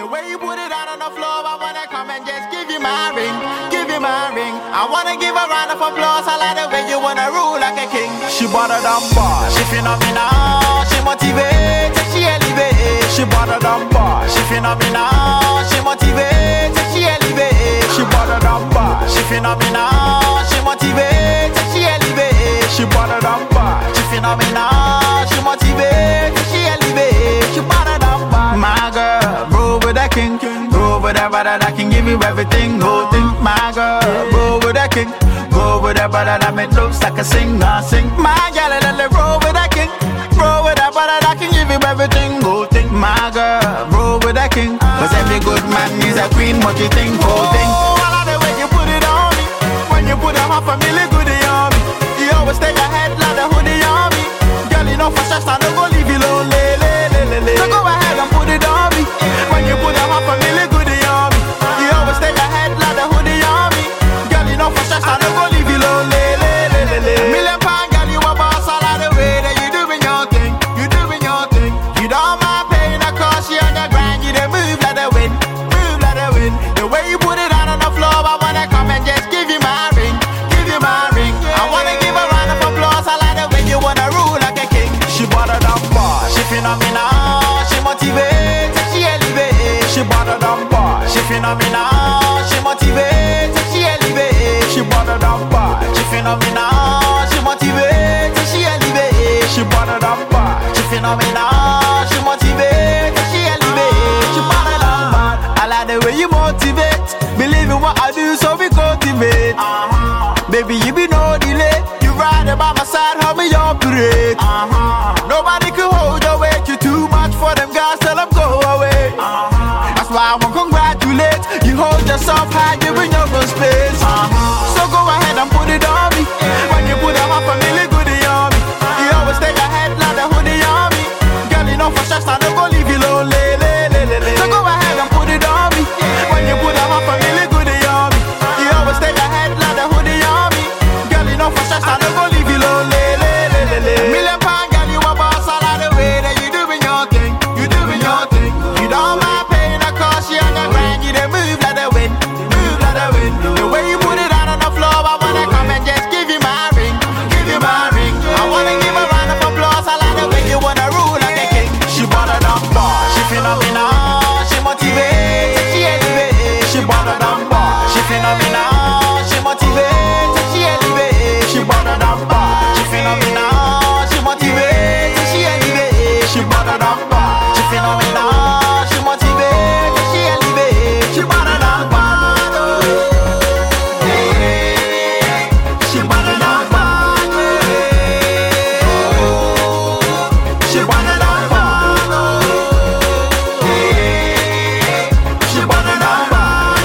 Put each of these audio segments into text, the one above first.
The way you put it out on the floor, I wanna come and just give you my ring, give you my ring. I wanna give a round of applause. I like the way you wanna rule like a king. She better than boss, she phenomenal, she motivates, she elevates. She better than boss, she phenomenal, she motivates, she elevates. She better than boss, she phenomenal, she motivates, she elevates. She better than boss, she phenomenal, she motivates, she elevates. She better than boss. My girl, roll with that king, roll with that brother that can give you everything, whole thing. My girl, roll with that king, roll with that brother that make looks like a singer, sing. My girl, let roll with that king, roll with that brother that can give you everything, whole thing. My girl, roll with that king, 'cause every good man is a queen. What you think, whole thing? Oh, I like the way you put it on me. When you put on my family good on me, you always stay ahead like the hoodie on me. Girl, you know for sure I don't go leave you lonely. So go ahead and put it on me. When you put on my family good on me, you always stay ahead like the hoodie on me. Girl, you know for sure I don't go leave you lonely. Million pound girl, you a boss. I like the way that you doing your thing, you doing your thing. You don't mind paying the cost, you on the grind, you don't move like the wind, move like the wind. The way you put it out on the floor, I wanna come and just give you my ring, give you my ring. I wanna give a round of applause. I like the way you wanna rule like a king. She better than boss, she phenomenal, she motivates, she elevates. She better than boss, she phenomenal, she motivates, she elevates. She better than boss, she phenomenal, she motivates, she elevates. She better than boss, she phenomenal, she motivates, she elevates. She better than boss. I like the way you motivate, believe in what I do, so we cultivate. Baby, you be no delay. You ride by my side, help me operate. Nobody can hold your weight. You too much for them guys, tell them go away. That's why I want to congratulate. You hold yourself high, you in your own space. So go ahead and put it on me. When you put on my family goodie on me, you always stay ahead like the hoodie on me. Girl, you know for sure I don't go leave you lonely. So go ahead and put it on me. When you put on my family goodie on me, you always stay ahead like the hoodie on me. Girl, you know for sure I don't go leave you lonely. Million pound girl, you a boss. I like the way that you doing your thing, you doing your thing. You don't mind paying the cost, you on the grind, you don't move like the wind, move like the wind. The way you put it out on the floor, I wanna come and just give you my ring, give you my ring. I wanna give a round of applause. I like the way you wanna rule like a king. She better than boss, she phenomenal, she motivates, she elevates. She better than boss, she phenomenal, she motivates, she elevates. She better than boss, she phenomenal, she motivates, she elevates. She better than boss, she phenomenal, she motivates, she elevates. She better than boss, she better than boss, she better than boss, she better than boss,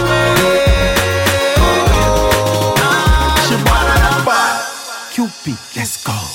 she better than boss. Cupid, let's go.